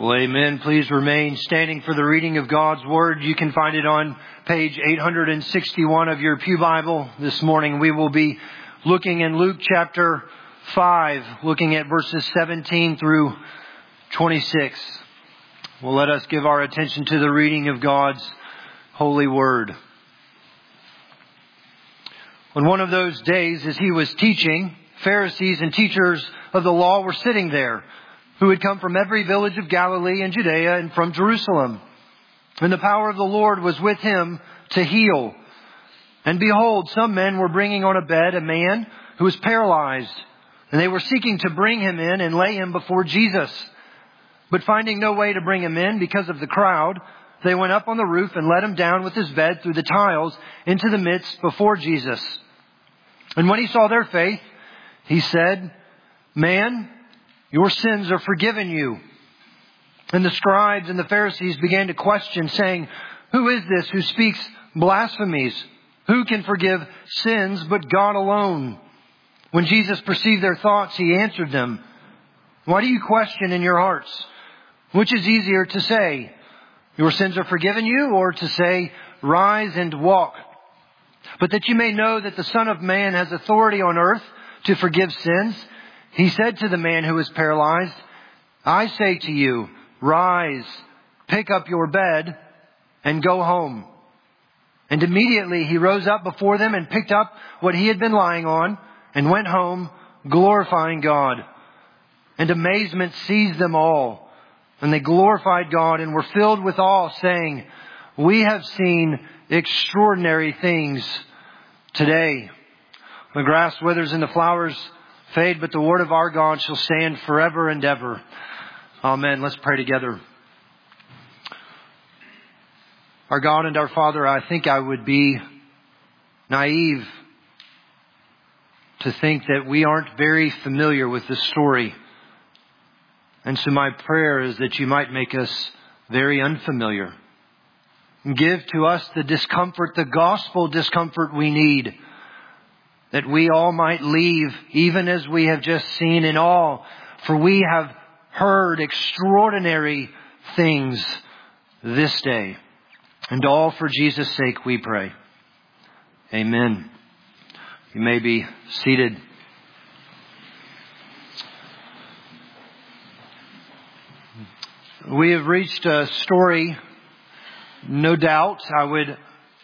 Well, amen. Please remain standing for the reading of God's Word. You can find it on page 861 of your Pew Bible. This morning we will be looking in Luke chapter 5, looking at verses 17 through 26. Well, let us give our attention to the reading of God's holy Word. On one of those days, as he was teaching, Pharisees and teachers of the law were sitting there, who had come from every village of Galilee and Judea and from Jerusalem. And the power of the Lord was with him to heal. And behold, some men were bringing on a bed a man who was paralyzed. And they were seeking to bring him in and lay him before Jesus. But finding no way to bring him in because of the crowd, they went up on the roof and let him down with his bed through the tiles into the midst before Jesus. And when he saw their faith, he said, "Man, your sins are forgiven you." And the scribes and the Pharisees began to question, saying, "Who is this who speaks blasphemies? Who can forgive sins but God alone?" When Jesus perceived their thoughts, he answered them, "Why do you question in your hearts? Which is easier to say, 'Your sins are forgiven you,' or to say, 'Rise and walk'? But that you may know that the Son of Man has authority on earth to forgive sins," he said to the man who was paralyzed, "I say to you, rise, pick up your bed, and go home." And immediately he rose up before them and picked up what he had been lying on and went home, glorifying God. And amazement seized them all. And they glorified God and were filled with awe, saying, "We have seen extraordinary things today." The grass withers and the flowers fade, but the word of our God shall stand forever and ever. Amen. Let's pray together. Our God and our Father, I think I would be naive to think that we aren't very familiar with this story. And so my prayer is that you might make us very unfamiliar. Give to us the discomfort, the gospel discomfort we need, that we all might leave, even as we have just seen, in awe, for we have heard extraordinary things this day. And all for Jesus' sake we pray. Amen. You may be seated. We have reached a story, no doubt, I would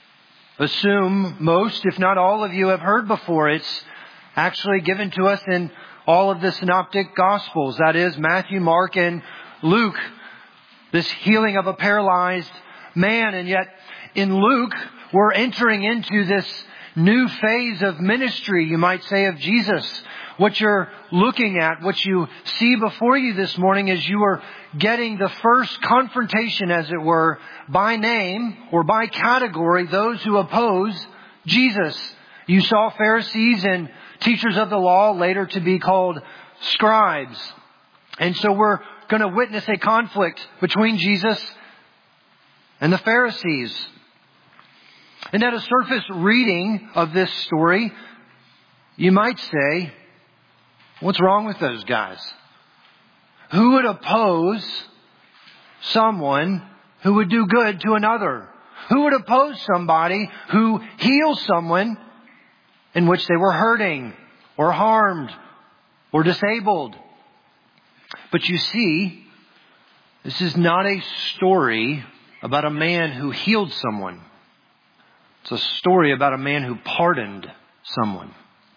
assume most, if not all of you have heard before. It's actually given to us in all of the synoptic gospels. That is Matthew, Mark, and Luke. This healing of a paralyzed man. And yet in Luke, we're entering into this new phase of ministry, you might say, of Jesus. What you're looking at, what you see before you this morning, is you are getting the first confrontation, as it were, by name or by category, those who oppose Jesus. You saw Pharisees and teachers of the law, later to be called scribes. And so we're going to witness a conflict between Jesus and the Pharisees. And at a surface reading of this story, you might say, what's wrong with those guys? Who would oppose someone who would do good to another? Who would oppose somebody who heals someone in which they were hurting or harmed or disabled? But you see, this is not a story about a man who healed someone. It's a story about a man who pardoned someone.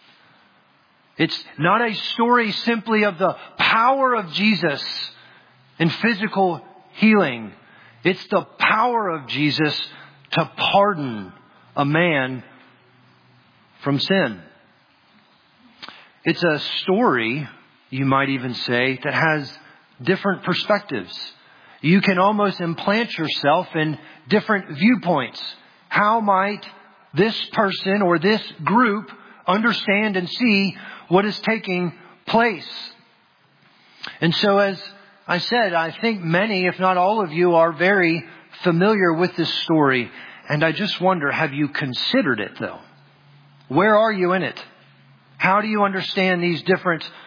It's not a story simply of the power of Jesus in physical healing. It's the power of Jesus to pardon a man from sin. It's a story, you might even say, that has different perspectives. You can almost implant yourself in different viewpoints. How might this person or this group understand and see what is taking place? And so, as I said, I think many, if not all of you, are very familiar with this story. And I just wonder, have you considered it though? Where are you in it? How do you understand these different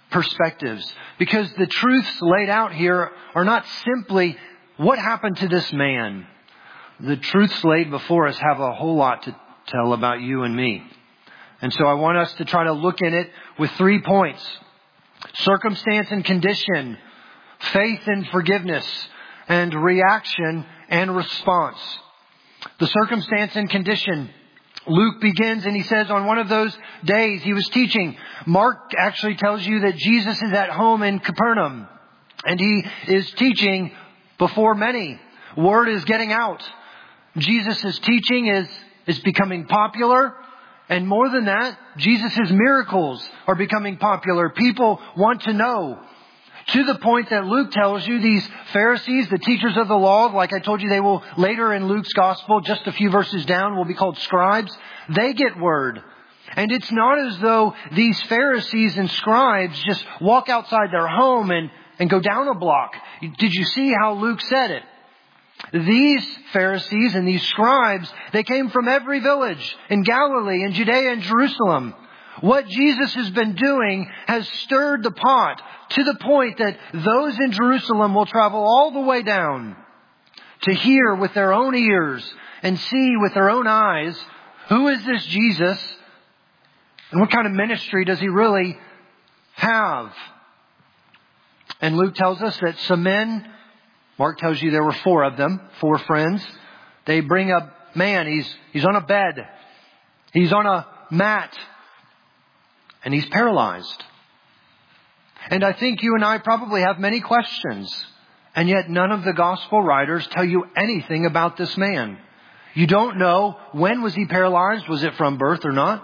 perspectives, because the truths laid out here are not simply what happened to this man. The truths laid before us have a whole lot to tell about you and me. And so I want us to try to look in it with 3 points: circumstance and condition, faith and forgiveness, and reaction and response. The circumstance and condition. Luke begins and he says on one of those days he was teaching. Mark actually tells you that Jesus is at home in Capernaum and he is teaching before many. Word is getting out. Jesus' teaching is becoming popular. And more than that, Jesus' miracles are becoming popular. People want to know. To the point that Luke tells you these Pharisees, the teachers of the law, like I told you, they will later in Luke's gospel, just a few verses down, will be called scribes. They get word. And it's not as though these Pharisees and scribes just walk outside their home and go down a block. Did you see how Luke said it? These Pharisees and these scribes, they came from every village in Galilee, in Judea and Jerusalem. What Jesus has been doing has stirred the pot to the point that those in Jerusalem will travel all the way down to hear with their own ears and see with their own eyes, who is this Jesus and what kind of ministry does he really have? And Luke tells us that some men, Mark tells you there were 4 of them, 4 friends. They bring a man, he's on a bed, he's on a mat, and he's paralyzed. And I think you and I probably have many questions. And yet none of the gospel writers tell you anything about this man. You don't know when was he paralyzed. Was it from birth or not?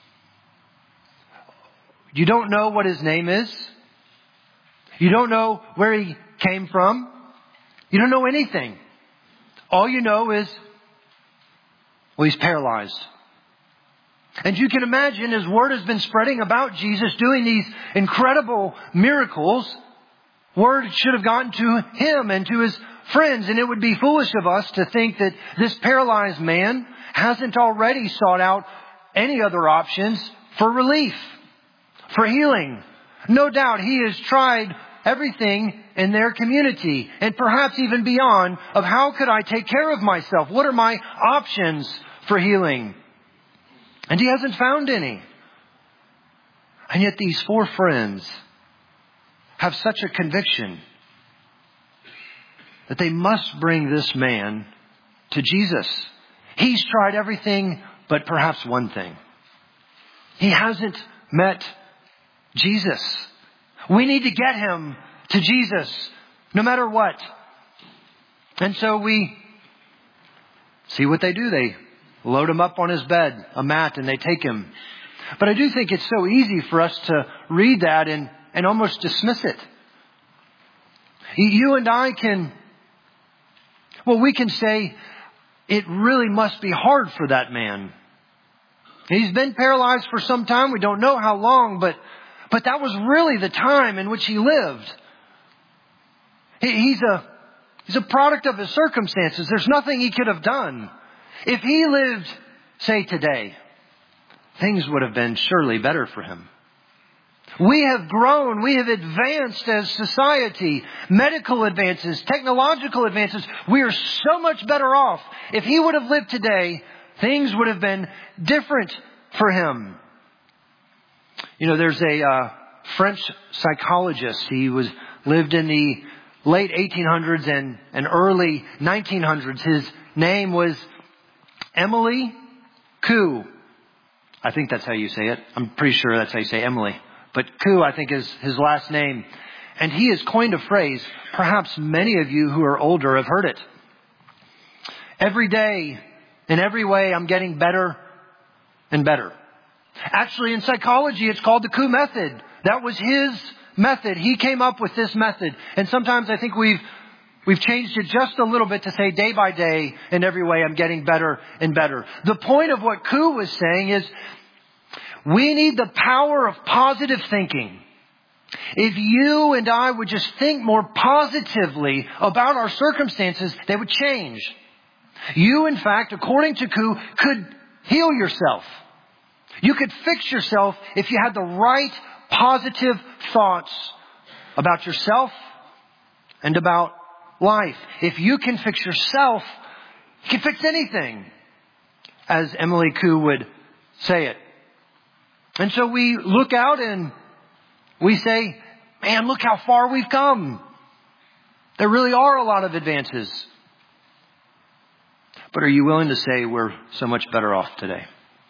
You don't know what his name is. You don't know where he came from. You don't know anything. All you know is, well, he's paralyzed. And you can imagine as word has been spreading about Jesus doing these incredible miracles, word should have gotten to him and to his friends. And it would be foolish of us to think that this paralyzed man hasn't already sought out any other options for relief, for healing. No doubt he has tried everything in their community and perhaps even beyond of how could I take care of myself? What are my options for healing? And he hasn't found any. And yet these 4 friends have such a conviction that they must bring this man to Jesus. He's tried everything but perhaps one thing. He hasn't met Jesus. We need to get him to Jesus no matter what. And so we see what they do. They load him up on his bed, a mat, and they take him. But I do think it's so easy for us to read that and almost dismiss it. You and I we can say it really must be hard for that man. He's been paralyzed for some time. We don't know how long, but that was really the time in which he lived. He's a product of his circumstances. There's nothing he could have done. If he lived, say today, things would have been surely better for him. We have grown. We have advanced as society. Medical advances, technological advances. We are so much better off. If he would have lived today, things would have been different for him. You know, there's a French psychologist. He lived in the late 1800s and early 1900s. His name was Emily Coué. I think that's how you say it. I'm pretty sure that's how you say Emily. But Coué, I think, is his last name. And he has coined a phrase. Perhaps many of you who are older have heard it. Every day, in every way, I'm getting better and better. Actually, in psychology, it's called the Coué method. That was his method. He came up with this method. And sometimes I think we've changed it just a little bit to say day by day, in every way, I'm getting better and better. The point of what Coué was saying is we need the power of positive thinking. If you and I would just think more positively about our circumstances, they would change. You, in fact, according to Coué, could heal yourself. You could fix yourself if you had the right positive thoughts about yourself and about life. If you can fix yourself, you can fix anything, as Emily Koo would say it. And so we look out and we say, man, look how far we've come. There really are a lot of advances. But are you willing to say we're so much better off today?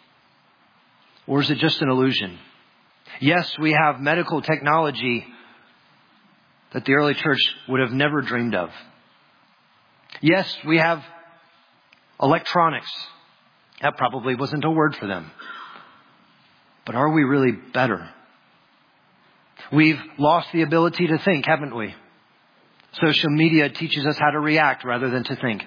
Or is it just an illusion? Yes, we have medical technology that the early church would have never dreamed of. Yes, we have electronics. That probably wasn't a word for them. But are we really better? We've lost the ability to think, haven't we? Social media teaches us how to react rather than to think.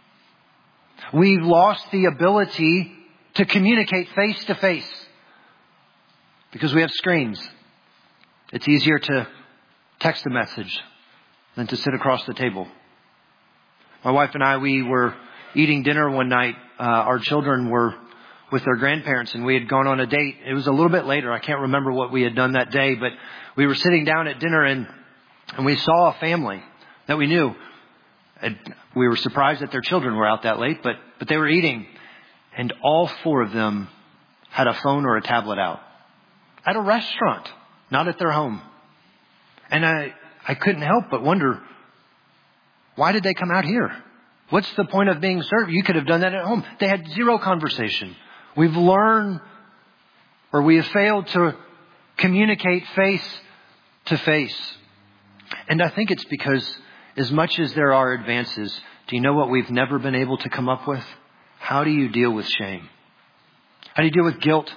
We've lost the ability to communicate face to face because we have screens. It's easier to text a message than to sit across the table. My wife and I, we were eating dinner one night. Our children were with their grandparents and we had gone on a date. It was a little bit later. I can't remember what we had done that day, but we were sitting down at dinner and we saw a family that we knew. And we were surprised that their children were out that late, but they were eating. And all four of them had a phone or a tablet out. At a restaurant, not at their home. And I couldn't help but wonder, why did they come out here? What's the point of being served? You could have done that at home. They had zero conversation. We've learned, or we have failed to communicate face to face. And I think it's because as much as there are advances, do you know what we've never been able to come up with? How do you deal with shame? How do you deal with guilt?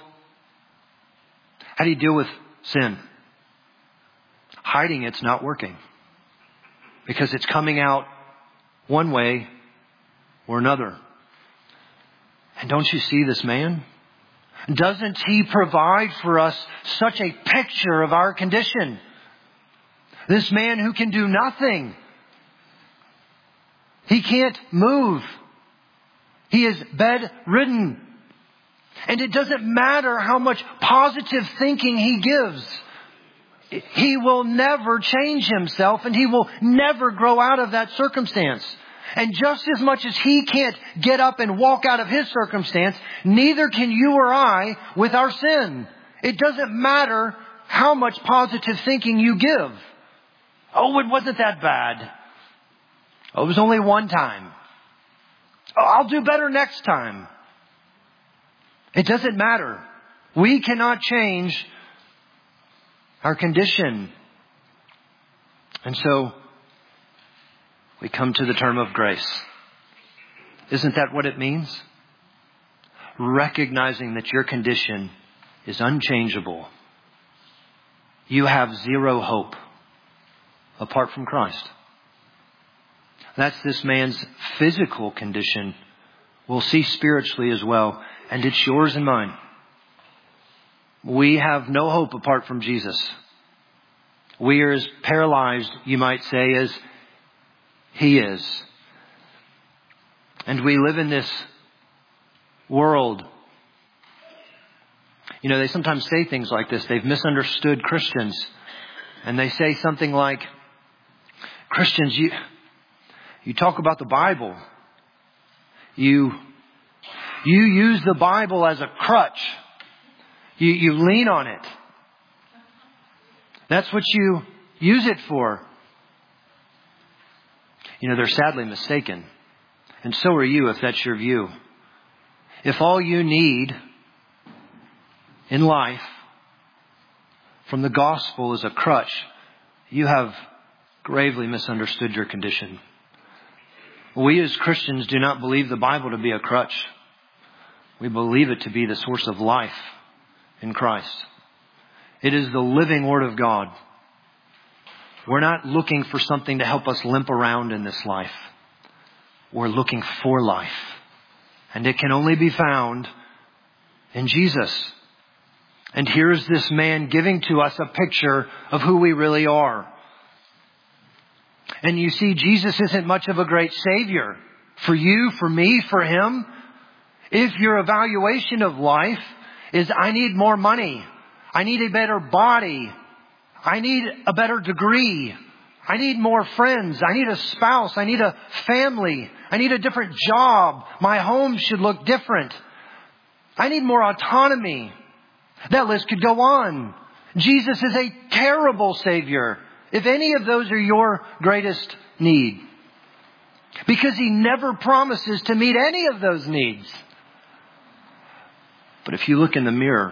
How do you deal with sin? Hiding it's not working because it's coming out one way or another. And don't you see this man? Doesn't he provide for us such a picture of our condition? This man who can do nothing. He can't move. He is bedridden. And it doesn't matter how much positive thinking he gives. He will never change himself and he will never grow out of that circumstance. And just as much as he can't get up and walk out of his circumstance, neither can you or I with our sin. It doesn't matter how much positive thinking you give. Oh, it wasn't that bad. Oh, it was only one time. Oh, I'll do better next time. It doesn't matter. We cannot change our condition. And so we come to the term of grace. Isn't that what it means? Recognizing that your condition is unchangeable. You have zero hope apart from Christ. That's this man's physical condition. We'll see spiritually as well. And it's yours and mine. We have no hope apart from Jesus. We are as paralyzed, you might say, as he is. And we live in this world. You know, they sometimes say things like this. They've misunderstood Christians. And they say something like, Christians, you talk about the Bible. You use the Bible as a crutch. You lean on it. That's what you use it for. You know, they're sadly mistaken. And so are you if that's your view. If all you need in life from the gospel is a crutch, you have gravely misunderstood your condition. We as Christians do not believe the Bible to be a crutch. We believe it to be the source of life in Christ. It is the living Word of God. We're not looking for something to help us limp around in this life. We're looking for life. And it can only be found in Jesus. And here's this man giving to us a picture of who we really are. And you see, Jesus isn't much of a great Savior for you, for me, for him. If your evaluation of life is, I need more money, I need a better body. I need a better degree. I need more friends. I need a spouse. I need a family. I need a different job. My home should look different. I need more autonomy. That list could go on. Jesus is a terrible Savior if any of those are your greatest need. Because He never promises to meet any of those needs. But if you look in the mirror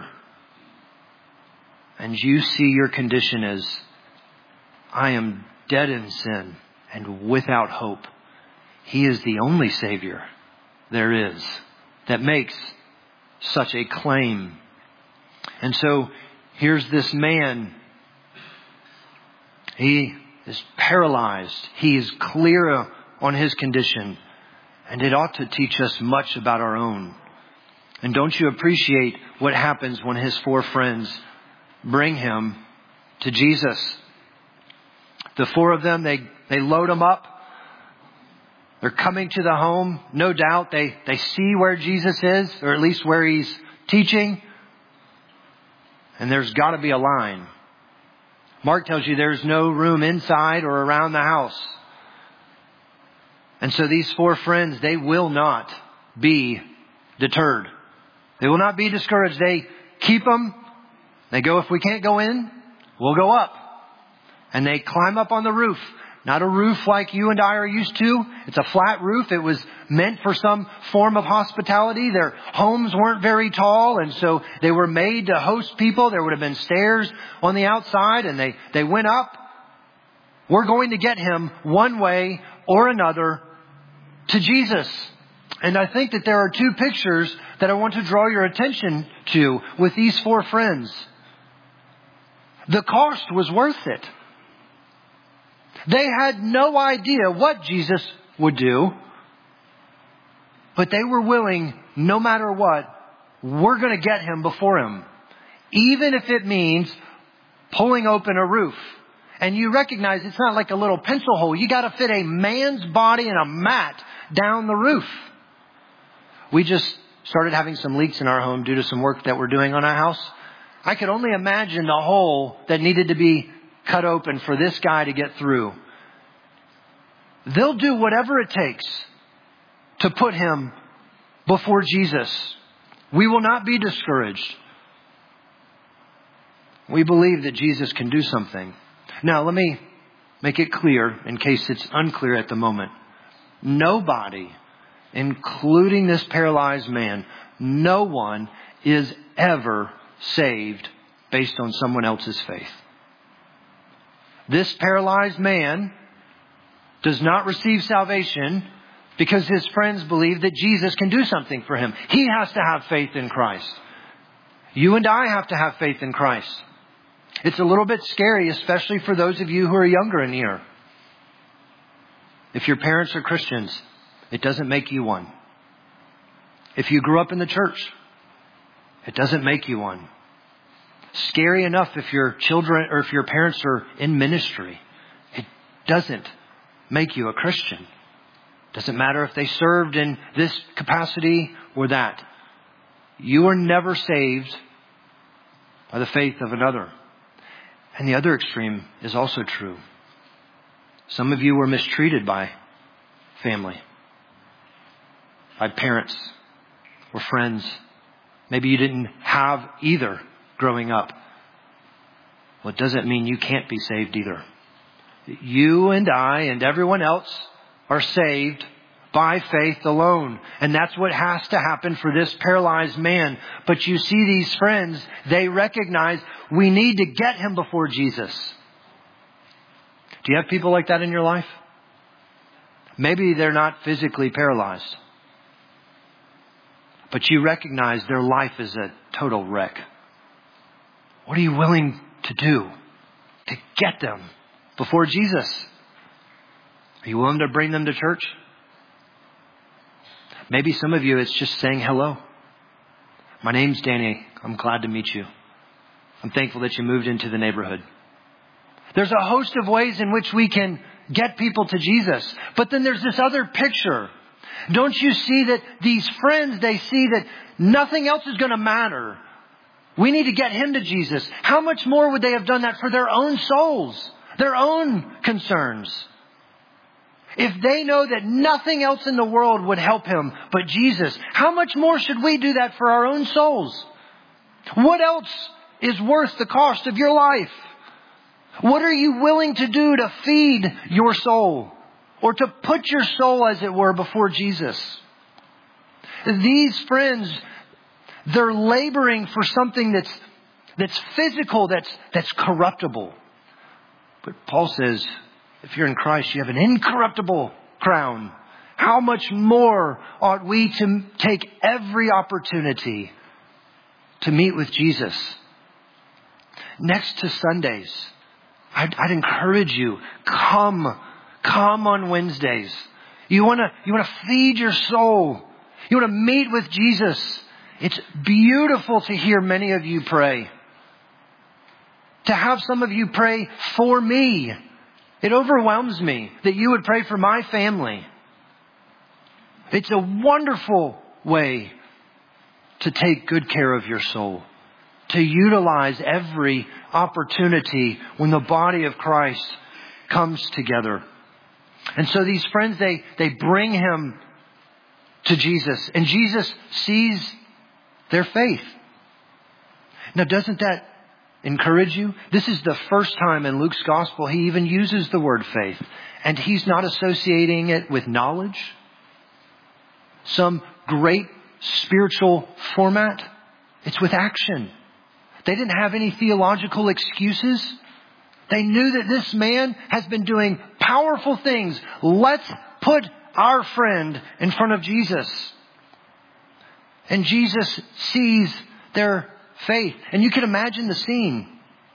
and you see your condition as, I am dead in sin and without hope, He is the only Savior there is that makes such a claim. And so here's this man. He is paralyzed. He is clear on his condition. And it ought to teach us much about our own. And don't you appreciate what happens when his 4 friends bring him to Jesus? The 4 of them, they load him up. They're coming to the home. No doubt they see where Jesus is, or at least where He's teaching. And there's got to be a line. Mark tells you there's no room inside or around the house. And so these 4 friends, they will not be deterred. They will not be discouraged. They keep them. They go, if we can't go in, we'll go up. And they climb up on the roof. Not a roof like you and I are used to. It's a flat roof. It was meant for some form of hospitality. Their homes weren't very tall, and so they were made to host people. There would have been stairs on the outside, and they went up. We're going to get him one way or another to Jesus. And I think that there are 2 pictures that I want to draw your attention to with these 4 friends. The cost was worth it. They had no idea what Jesus would do, but they were willing, no matter what, we're going to get him before Him. Even if it means pulling open a roof. And you recognize it's not like a little pencil hole. You got to fit a man's body and a mat down the roof. We just started having some leaks in our home due to some work that we're doing on our house. I could only imagine the hole that needed to be cut open for this guy to get through. They'll do whatever it takes to put him before Jesus. We will not be discouraged. We believe that Jesus can do something. Now, let me make it clear in case it's unclear at the moment. Nobody, including this paralyzed man, no one is ever saved based on someone else's faith. This paralyzed man does not receive salvation because his friends believe that Jesus can do something for him. He has to have faith in Christ. You and I have to have faith in Christ. It's a little bit scary, especially for those of you who are younger in here. If your parents are Christians, it doesn't make you one. If you grew up in the church, it doesn't make you one. Scary enough if your children or if your parents are in ministry. It doesn't make you a Christian. Doesn't matter if they served in this capacity or that. You are never saved by the faith of another. And the other extreme is also true. Some of you were mistreated by family, by parents or friends. Maybe you didn't have either growing up. Well, it doesn't mean you can't be saved either. You and I and everyone else are saved by faith alone. And that's what has to happen for this paralyzed man. But you see these friends, they recognize we need to get him before Jesus. Do you have people like that in your life? Maybe they're not physically paralyzed, but you recognize their life is a total wreck. What are you willing to do to get them before Jesus? Are you willing to bring them to church? Maybe some of you, it's just saying hello. My name's Danny. I'm glad to meet you. I'm thankful that you moved into the neighborhood. There's a host of ways in which we can get people to Jesus. But then there's this other picture. Don't you see that these friends, they see that nothing else is going to matter We need to get him to Jesus. How much more would they have done that for their own souls, their own concerns? If they know that nothing else in the world would help him but Jesus, how much more should we do that for our own souls? What else is worth the cost of your life? What are you willing to do to feed your soul? Or to put your soul, as it were, before Jesus? These friends, they're laboring for something that's physical, that's corruptible. But Paul says, if you're in Christ, you have an incorruptible crown. How much more ought we to take every opportunity to meet with Jesus? Next to Sundays, I'd encourage you, come on Wednesdays. You want to feed your soul. You want to meet with Jesus. It's beautiful to hear many of you pray. To have some of you pray for me. It overwhelms me that you would pray for my family. It's a wonderful way to take good care of your soul. To utilize every opportunity when the body of Christ comes together. And so these friends, they bring him to Jesus. And Jesus sees their faith. Now, doesn't that encourage you? This is the first time in Luke's gospel he even uses the word faith. And he's not associating it with knowledge, some great spiritual format. It's with action. They didn't have any theological excuses. They knew that this man has been doing powerful things. Let's put our friend in front of Jesus. And Jesus sees their faith. And you can imagine the scene.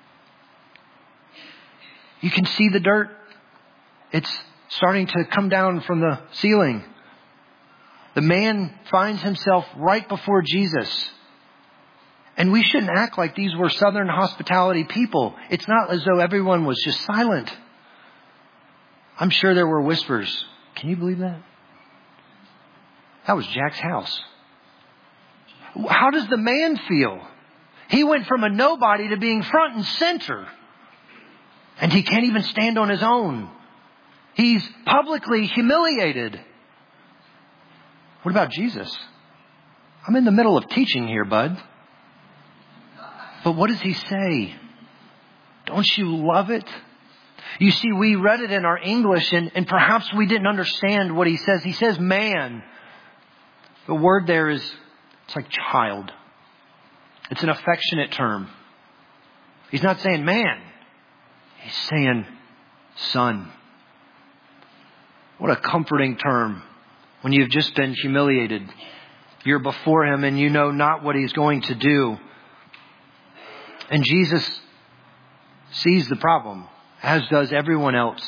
You can see the dirt. It's starting to come down from the ceiling. The man finds himself right before Jesus. And we shouldn't act like these were Southern hospitality people. It's not as though everyone was just silent. I'm sure there were whispers. Can you believe that? That was Jack's house. How does the man feel? He went from a nobody to being front and center. And he can't even stand on his own. He's publicly humiliated. What about Jesus? I'm in the middle of teaching here, bud. But what does he say? Don't you love it? You see, we read it in our English and perhaps we didn't understand what he says. He says man. The word there is, it's like child. It's an affectionate term. He's not saying man. He's saying son. What a comforting term when you've just been humiliated. You're before him and you know not what he's going to do. And Jesus sees the problem, as does everyone else.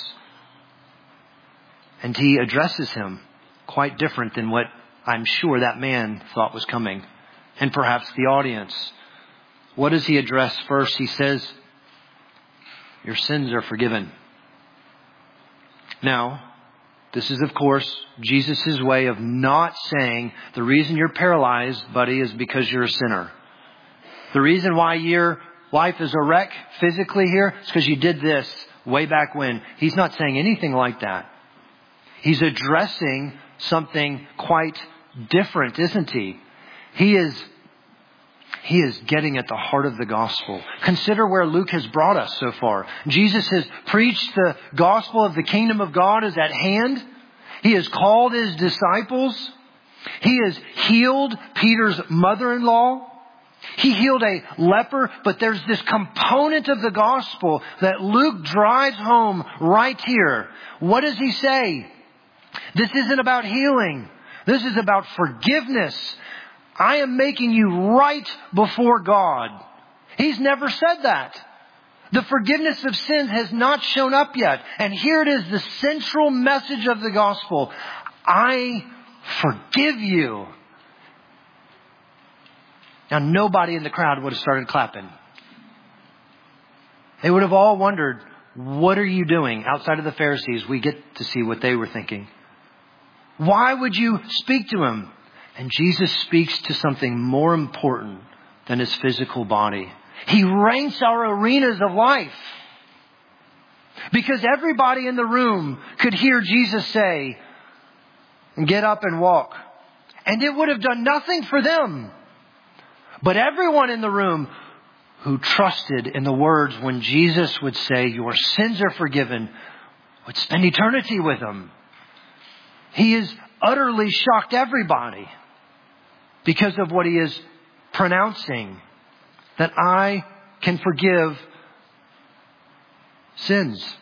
And he addresses him quite different than what I'm sure that man thought was coming. And perhaps the audience. What does he address first? He says, your sins are forgiven. Now, this is, of course, Jesus' way of not saying the reason you're paralyzed, buddy, is because you're a sinner. The reason why your life is a wreck physically here is because you did this way back when. He's not saying anything like that. He's addressing something quite different, isn't he? He is getting at the heart of the gospel. Consider where Luke has brought us so far. Jesus has preached the gospel of the kingdom of God is at hand. He has called his disciples. He has healed Peter's mother-in-law. He healed a leper, but there's this component of the gospel that Luke drives home right here. What does he say? This isn't about healing. This is about forgiveness. I am making you right before God. He's never said that. The forgiveness of sins has not shown up yet. And here it is, the central message of the gospel. I forgive you. Now, nobody in the crowd would have started clapping. They would have all wondered, what are you doing? Outside of the Pharisees, we get to see what they were thinking. Why would you speak to him? And Jesus speaks to something more important than his physical body. He ranks our arenas of life. Because everybody in the room could hear Jesus say, "Get up and walk." And it would have done nothing for them. But everyone in the room who trusted in the words when Jesus would say, "Your sins are forgiven," would spend eternity with him. He has utterly shocked everybody because of what he is pronouncing, that I can forgive sins.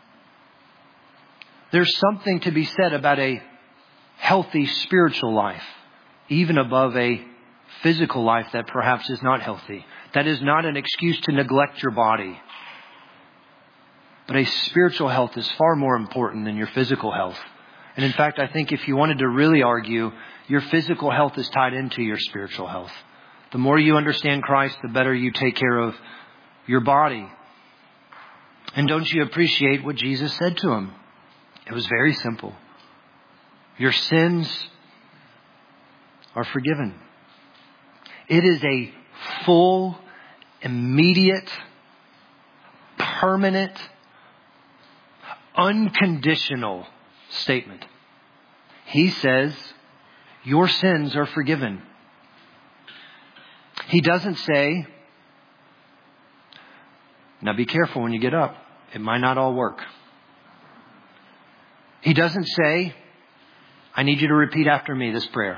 There's something to be said about a healthy spiritual life, even above a physical life that perhaps is not healthy. That is not an excuse to neglect your body. But a spiritual health is far more important than your physical health. And in fact, I think if you wanted to really argue, your physical health is tied into your spiritual health. The more you understand Christ, the better you take care of your body. And don't you appreciate what Jesus said to him? It was very simple. Your sins are forgiven. It is a full, immediate, permanent, unconditional statement. He says, your sins are forgiven. He doesn't say, now be careful when you get up. It might not all work. He doesn't say, I need you to repeat after me this prayer.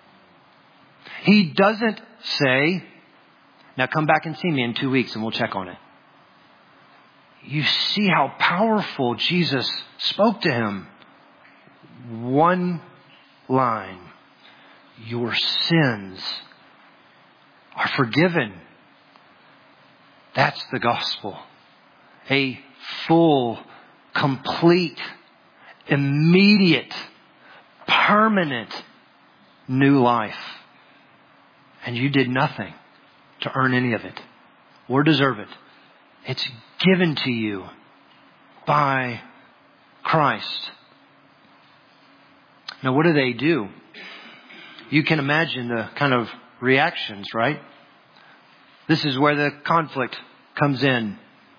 He doesn't say, now come back and see me in 2 weeks and we'll check on it. You see how powerful Jesus spoke to him. One line. Your sins are forgiven. That's the gospel. A full, complete, immediate, permanent new life. And you did nothing to earn any of it or deserve it. It's given to you by Christ. Now, what do? You can imagine the kind of reactions, right? This is where the conflict comes in.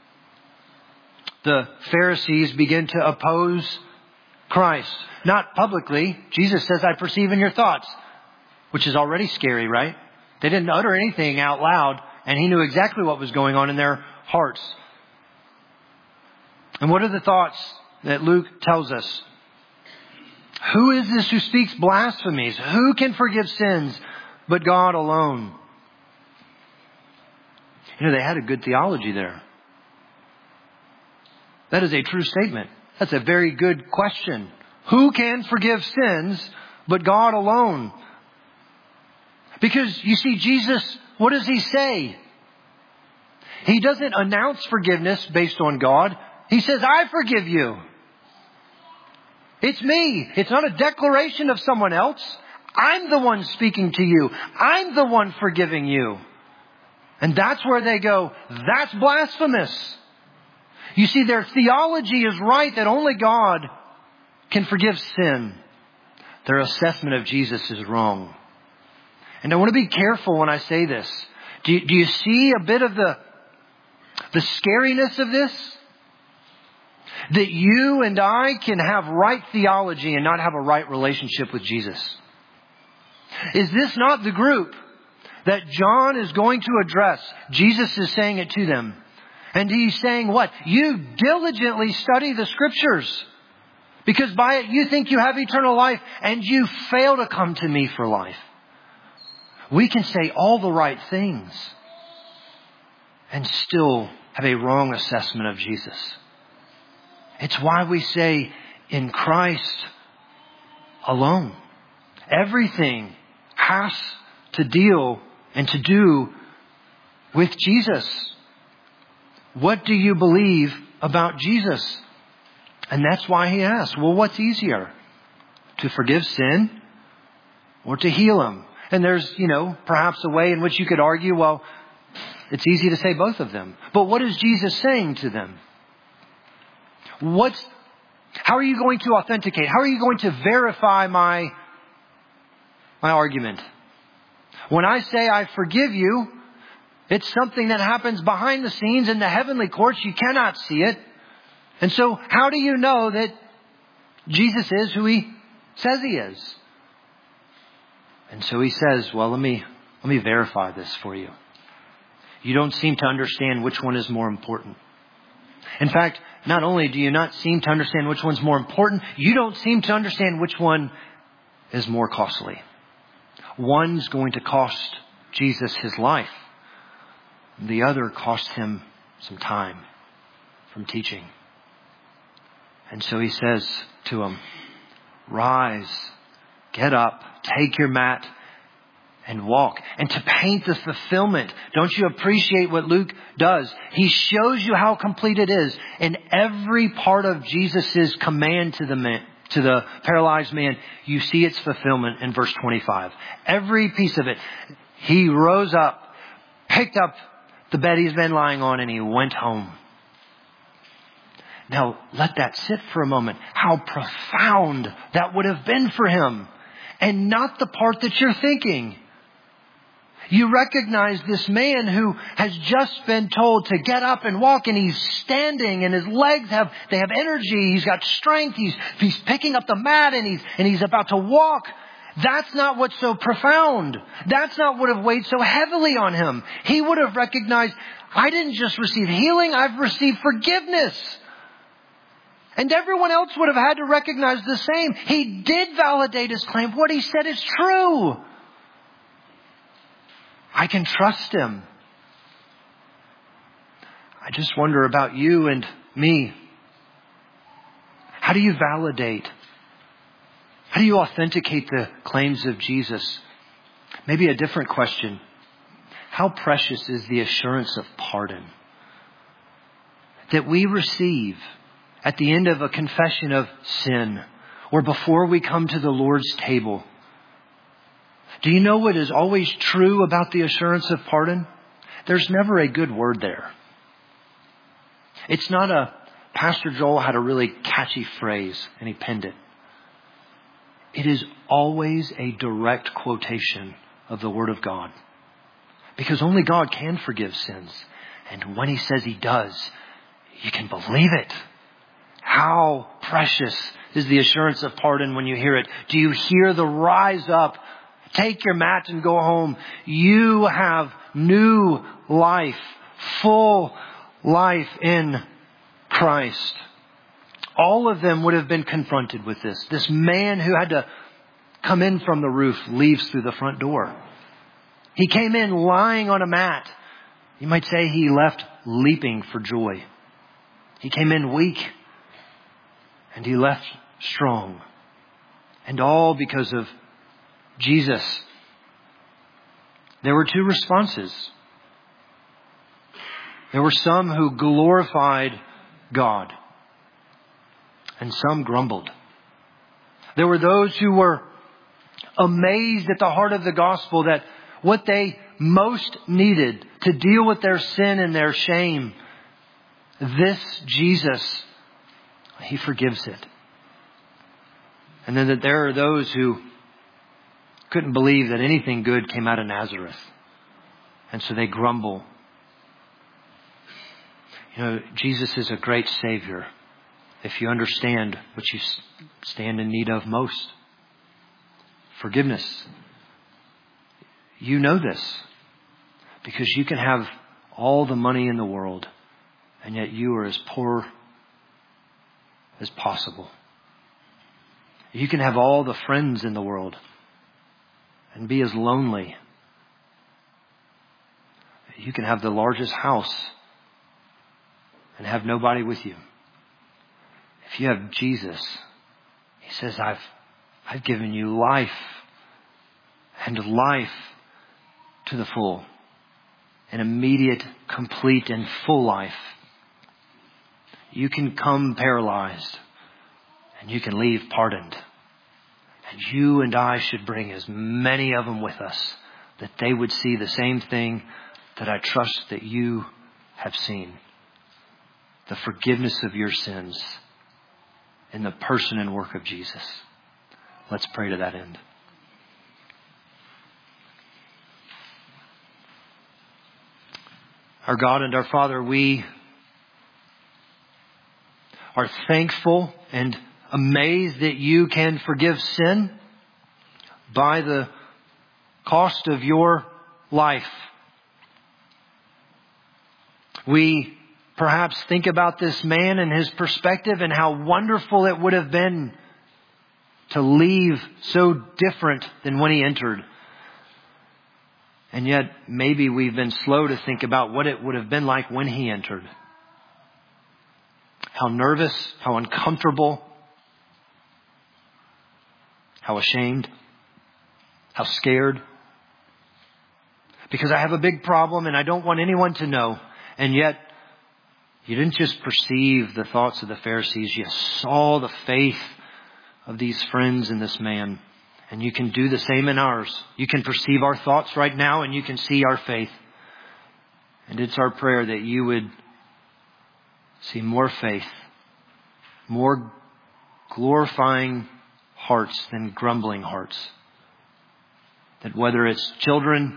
The Pharisees begin to oppose Christ. Not publicly. Jesus says, I perceive in your thoughts, which is already scary, right? They didn't utter anything out loud, and he knew exactly what was going on in their hearts. And what are the thoughts that Luke tells us? Who is this who speaks blasphemies? Who can forgive sins but God alone? You know, they had a good theology there. That is a true statement. That's a very good question. Who can forgive sins but God alone? Because you see, Jesus, what does he say? He doesn't announce forgiveness based on God. He says, I forgive you. It's me. It's not a declaration of someone else. I'm the one speaking to you. I'm the one forgiving you. And that's where they go, that's blasphemous. You see, their theology is right that only God can forgive sin. Their assessment of Jesus is wrong. And I want to be careful when I say this. Do you see a bit of the scariness of this? That you and I can have right theology and not have a right relationship with Jesus. Is this not the group that John is going to address? Jesus is saying it to them. And he's saying what? You diligently study the Scriptures, because by it you think you have eternal life, and you fail to come to me for life. We can say all the right things and still have a wrong assessment of Jesus. It's why we say in Christ alone. Everything has to deal and to do with Jesus. What do you believe about Jesus? And that's why he asks, well, what's easier? To forgive sin or to heal him? And there's, perhaps a way in which you could argue, well, it's easy to say both of them. But what is Jesus saying to them? How are you going to authenticate? How are you going to verify my argument? When I say I forgive you, It's something that happens behind the scenes in the heavenly courts. You cannot see it. And so how do you know that Jesus is who He says He is? And so He says, well, let me verify this for you. You don't seem to understand which one is more important. In fact, not only do you not seem to understand which one's more important, you don't seem to understand which one is more costly. One's going to cost Jesus His life. The other cost Him some time from teaching. And so He says to him, rise, get up, take your mat, and walk. And to paint the fulfillment, don't you appreciate what Luke does? He shows you how complete it is. In every part of Jesus' command to the paralyzed man, you see its fulfillment in verse 25. Every piece of it. He rose up, picked up the bed he's been lying on, and he went home. Now, let that sit for a moment. How profound that would have been for him. And not the part that you're thinking. You recognize this man who has just been told to get up and walk, and he's standing, and his legs have energy. He's got strength. He's picking up the mat, and he's about to walk. That's not what's so profound. That's not what would have weighed so heavily on him. He would have recognized, I didn't just receive healing, I've received forgiveness. And everyone else would have had to recognize the same. He did validate his claim. What he said is true. I can trust him. I just wonder about you and me. How do you validate? How do you authenticate the claims of Jesus? Maybe a different question. How precious is the assurance of pardon that we receive at the end of a confession of sin or before we come to the Lord's table? Do you know what is always true about the assurance of pardon? There's never a good word there. It's not Pastor Joel had a really catchy phrase and he penned it. It is always a direct quotation of the Word of God. Because only God can forgive sins. And when He says He does, you can believe it. How precious is the assurance of pardon when you hear it? Do you hear the rise up, take your mat and go home? You have new life, full life in Christ. All of them would have been confronted with this. This man who had to come in from the roof leaves through the front door. He came in lying on a mat. You might say he left leaping for joy. He came in weak and he left strong. And all because of Jesus. There were two responses. There were some who glorified God. And some grumbled. There were those who were amazed at the heart of the gospel that what they most needed to deal with their sin and their shame, this Jesus, He forgives it. And then that there are those who couldn't believe that anything good came out of Nazareth. And so they grumble. You know, Jesus is a great Savior. If you understand what you stand in need of most. Forgiveness. You know this. Because you can have all the money in the world. And yet you are as poor as possible. You can have all the friends in the world. And be as lonely. You can have the largest house. And have nobody with you. If you have Jesus, He says, I've given you life and life to the full. An immediate, complete, and full life. You can come paralyzed and you can leave pardoned. And you and I should bring as many of them with us that they would see the same thing that I trust that you have seen. The forgiveness of your sins. In the person and work of Jesus. Let's pray to that end. Our God and our Father, we are thankful and amazed that you can forgive sin by the cost of your life. We perhaps think about this man and his perspective and how wonderful it would have been to leave so different than when he entered. And yet maybe we've been slow to think about what it would have been like when he entered. How nervous, how uncomfortable, how ashamed, how scared. Because I have a big problem and I don't want anyone to know. And yet, you didn't just perceive the thoughts of the Pharisees. You saw the faith of these friends in this man. And you can do the same in ours. You can perceive our thoughts right now and you can see our faith. And it's our prayer that you would see more faith, more glorifying hearts than grumbling hearts. That whether it's children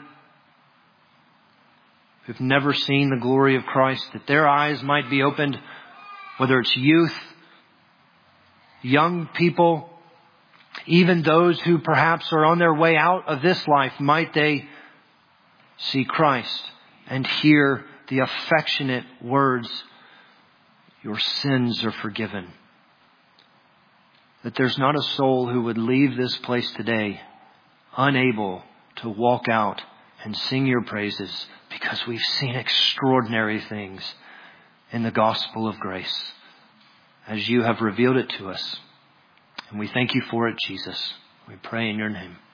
who've never seen the glory of Christ, that their eyes might be opened, whether it's youth, young people, even those who perhaps are on their way out of this life, might they see Christ and hear the affectionate words, your sins are forgiven. That there's not a soul who would leave this place today unable to walk out and sing your praises, because we've seen extraordinary things in the gospel of grace as you have revealed it to us. And we thank you for it, Jesus. We pray in your name.